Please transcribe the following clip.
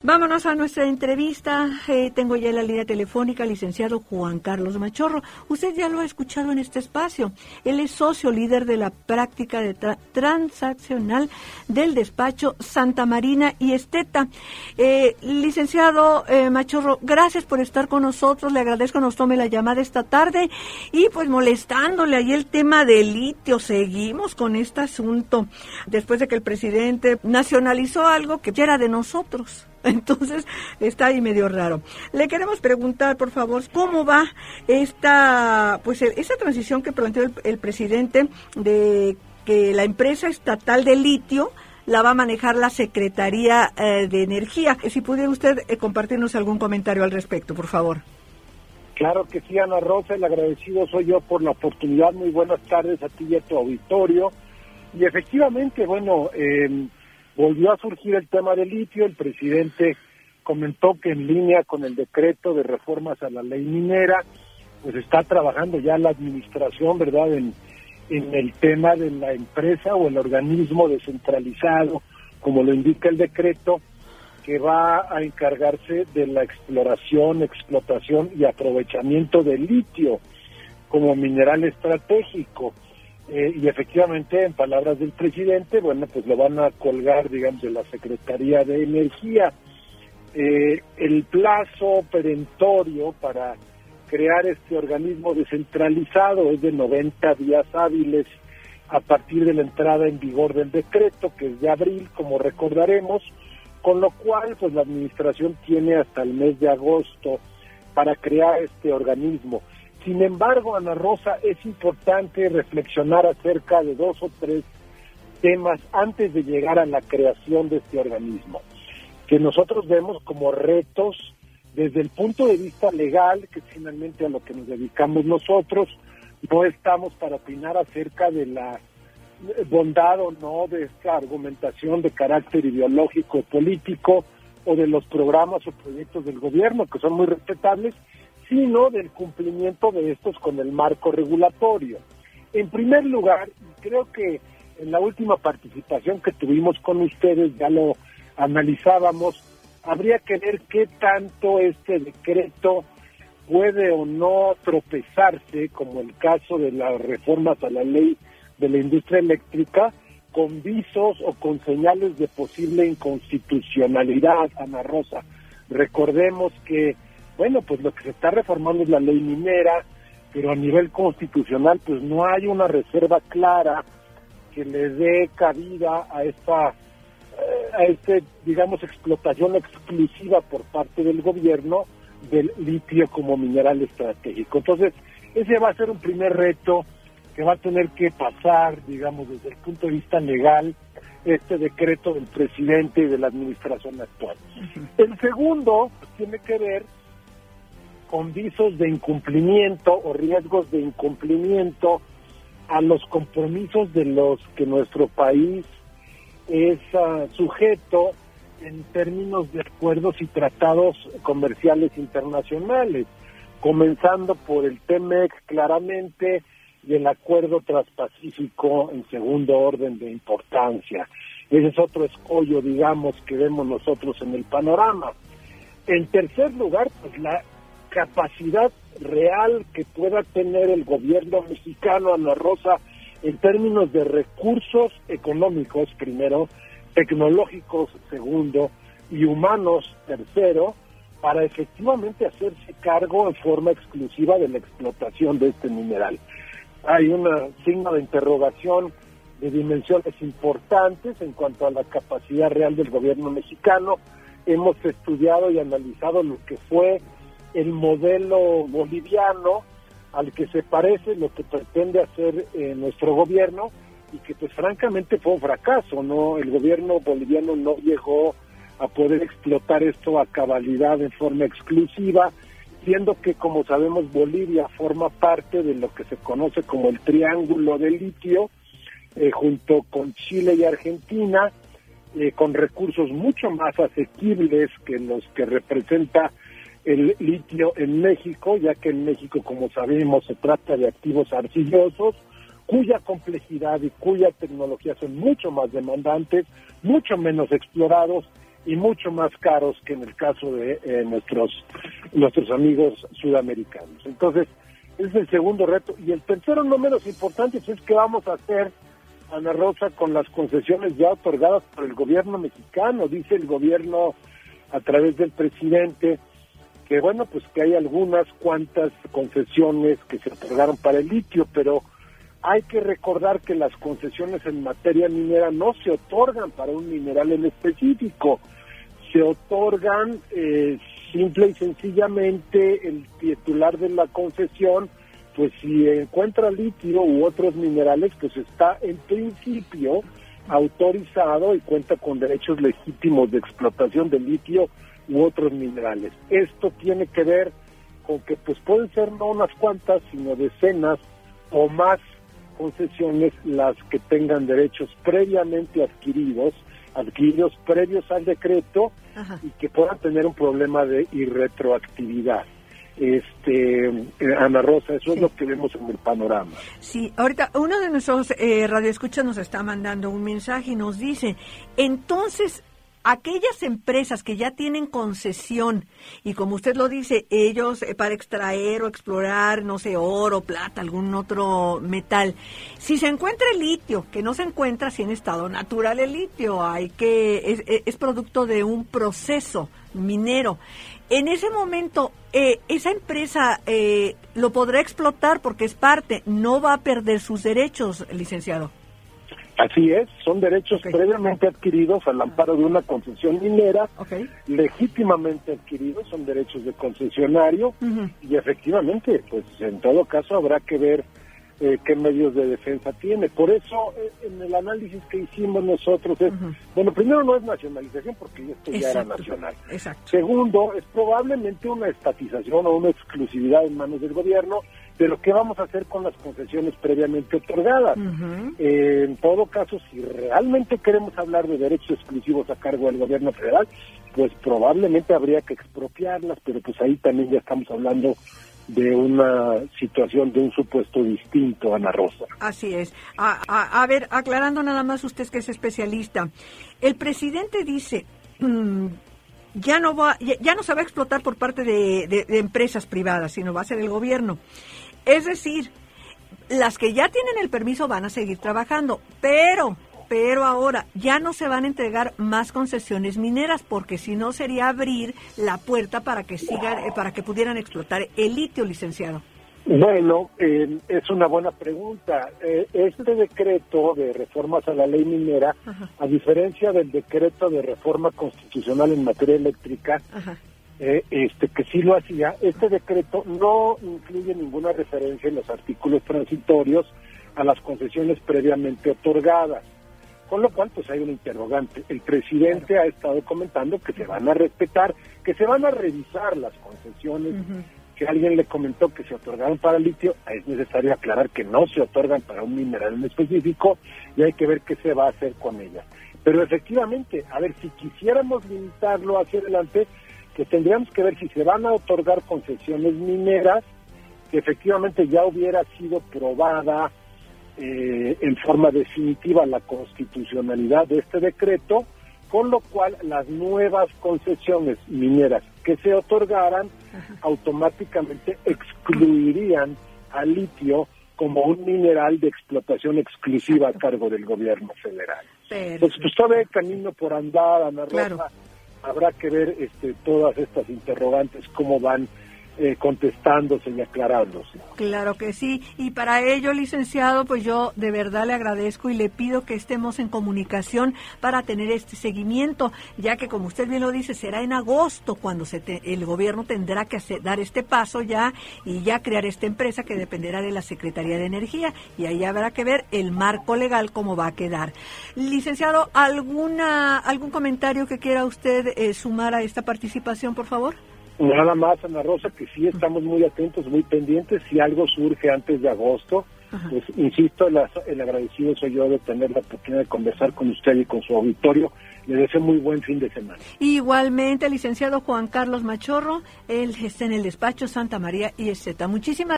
Vámonos a nuestra entrevista. Tengo ya en la línea telefónica al licenciado Juan Carlos Machorro. Usted ya lo ha escuchado en este espacio. Él es socio líder de la práctica de transaccional del despacho Santa Marina y Esteta. Licenciado Machorro, gracias por estar con nosotros. Le agradezco que nos tome la llamada esta tarde y pues molestándole ahí el tema del litio. Seguimos con este asunto después de que el presidente nacionalizó algo que ya era de nosotros. Entonces está ahí medio raro. Le queremos preguntar, por favor, ¿cómo va esta transición que planteó el presidente de que la empresa estatal de litio la va a manejar la Secretaría de Energía? Si pudiera usted compartirnos algún comentario al respecto, por favor. Claro que sí, Ana Rosa, el agradecido soy yo por la oportunidad. Muy buenas tardes a ti y a tu auditorio. Y efectivamente, volvió a surgir el tema del litio. El presidente comentó que en línea con el decreto de reformas a la ley minera, pues está trabajando ya la administración, ¿verdad?, en el tema de la empresa o el organismo descentralizado, como lo indica el decreto, que va a encargarse de la exploración, explotación y aprovechamiento del litio como mineral estratégico. Y efectivamente, en palabras del presidente, pues lo van a colgar, digamos, de la Secretaría de Energía. El plazo perentorio para crear este organismo descentralizado es de 90 días hábiles a partir de la entrada en vigor del decreto, que es de abril, como recordaremos, con lo cual, pues la administración tiene hasta el mes de agosto para crear este organismo. Sin embargo, Ana Rosa, es importante reflexionar acerca de 2 o 3 temas antes de llegar a la creación de este organismo, que nosotros vemos como retos desde el punto de vista legal, que finalmente a lo que nos dedicamos nosotros. No estamos para opinar acerca de la bondad o no de esta argumentación de carácter ideológico o político o de los programas o proyectos del gobierno, que son muy respetables, sino del cumplimiento de estos con el marco regulatorio. En primer lugar, creo que en la última participación que tuvimos con ustedes ya lo analizábamos, habría que ver qué tanto este decreto puede o no tropezarse, como el caso de las reformas a la ley de la industria eléctrica, con visos o con señales de posible inconstitucionalidad, Ana Rosa. Recordemos que pues lo que se está reformando es la ley minera, pero a nivel constitucional pues no hay una reserva clara que le dé cabida a esta digamos, explotación exclusiva por parte del gobierno del litio como mineral estratégico. Entonces, ese va a ser un primer reto que va a tener que pasar, digamos, desde el punto de vista legal, este decreto del presidente y de la administración actual. El segundo tiene que ver con visos de incumplimiento o riesgos de incumplimiento a los compromisos de los que nuestro país es sujeto en términos de acuerdos y tratados comerciales internacionales, comenzando por el TEMEC claramente y el Acuerdo Transpacífico en segundo orden de importancia. Ese es otro escollo, digamos, que vemos nosotros en el panorama. En tercer lugar, pues la capacidad real que pueda tener el gobierno mexicano, Ana Rosa, en términos de recursos económicos, primero, tecnológicos, segundo, y humanos, tercero, para efectivamente hacerse cargo en forma exclusiva de la explotación de este mineral. Hay un signo de interrogación de dimensiones importantes en cuanto a la capacidad real del gobierno mexicano. Hemos estudiado y analizado lo que fue el modelo boliviano, al que se parece lo que pretende hacer nuestro gobierno, y que pues francamente fue un fracaso, ¿no? El gobierno boliviano no llegó a poder explotar esto a cabalidad en forma exclusiva, siendo que, como sabemos, Bolivia forma parte de lo que se conoce como el Triángulo del Litio, junto con Chile y Argentina, con recursos mucho más asequibles que los que representa el litio en México, ya que en México, como sabemos, se trata de activos arcillosos, cuya complejidad y cuya tecnología son mucho más demandantes, mucho menos explorados, y mucho más caros que en el caso de nuestros amigos sudamericanos. Entonces, ese es el segundo reto. Y el tercero, no menos importante, es qué vamos a hacer, Ana Rosa, con las concesiones ya otorgadas por el gobierno mexicano. Dice el gobierno a través del presidente que bueno, pues que hay algunas cuantas concesiones que se otorgaron para el litio, pero hay que recordar que las concesiones en materia minera no se otorgan para un mineral en específico, se otorgan simple y sencillamente el titular de la concesión, pues si encuentra litio u otros minerales, pues está en principio autorizado y cuenta con derechos legítimos de explotación de litio u otros minerales. Esto tiene que ver con que pues pueden ser no unas cuantas, sino decenas o más concesiones las que tengan derechos previamente adquiridos previos al decreto. Ajá. Y que puedan tener un problema de irretroactividad. Ana Rosa, eso sí es lo que vemos en el panorama. Sí, ahorita uno de nuestros radioescuchas nos está mandando un mensaje y nos dice, entonces, aquellas empresas que ya tienen concesión y como usted lo dice, ellos para extraer o explorar, no sé, oro, plata, algún otro metal, si se encuentra el litio, que no se encuentra así en estado natural el litio, es producto de un proceso minero. En ese momento, esa empresa lo podrá explotar porque es parte, no va a perder sus derechos, licenciado. Así es, son derechos previamente adquiridos al amparo de una concesión minera, legítimamente adquiridos, son derechos de concesionario, y efectivamente, pues en todo caso habrá que ver qué medios de defensa tiene. Por eso, en el análisis que hicimos nosotros, bueno, primero no es nacionalización porque esto ya era nacional. Exacto. Segundo, es probablemente una estatización o una exclusividad en manos del gobierno, pero ¿qué vamos a hacer con las concesiones previamente otorgadas? En todo caso, si realmente queremos hablar de derechos exclusivos a cargo del gobierno federal, pues probablemente habría que expropiarlas, pero pues ahí también ya estamos hablando de una situación, de un supuesto distinto, Ana Rosa. Así es. A ver, aclarando nada más, usted que es especialista, el presidente dice... Ya no se va a explotar por parte de empresas privadas, sino va a ser el gobierno. Es decir, las que ya tienen el permiso van a seguir trabajando, pero ahora ya no se van a entregar más concesiones mineras, porque si no sería abrir la puerta para que pudieran explotar el litio, licenciado. Bueno, es una buena pregunta. Este decreto de reformas a la ley minera, a diferencia del decreto de reforma constitucional en materia eléctrica, que sí lo hacía, este decreto no incluye ninguna referencia en los artículos transitorios a las concesiones previamente otorgadas, con lo cual pues hay un interrogante. El presidente ha estado comentando que se van a respetar, que se van a revisar las concesiones. Que alguien le comentó que se otorgaron para el litio, es necesario aclarar que no se otorgan para un mineral en específico y hay que ver qué se va a hacer con ellas. Pero efectivamente, a ver, si quisiéramos limitarlo hacia adelante, pues tendríamos que ver si se van a otorgar concesiones mineras, que efectivamente ya hubiera sido probada en forma definitiva la constitucionalidad de este decreto, con lo cual las nuevas concesiones mineras que se otorgaran automáticamente excluirían al litio como un mineral de explotación exclusiva a cargo del gobierno federal. Entonces, pues todavía hay camino por andar, Ana Rosa. Claro. Habrá que ver todas estas interrogantes, cómo van contestándose y aclarándose. Claro que sí, y para ello, licenciado, pues yo de verdad le agradezco y le pido que estemos en comunicación para tener este seguimiento, ya que como usted bien lo dice, será en agosto cuando el gobierno tendrá que dar este paso ya y ya crear esta empresa que dependerá de la Secretaría de Energía, y ahí habrá que ver el marco legal cómo va a quedar. Licenciado, ¿algún comentario que quiera usted sumar a esta participación, por favor? Nada más, Ana Rosa, que sí estamos muy atentos, muy pendientes. Si algo surge antes de agosto, pues insisto, el agradecido soy yo de tener la oportunidad de conversar con usted y con su auditorio. Le deseo muy buen fin de semana. Igualmente, licenciado Juan Carlos Machorro, él está en el despacho Santa María y Muchísimas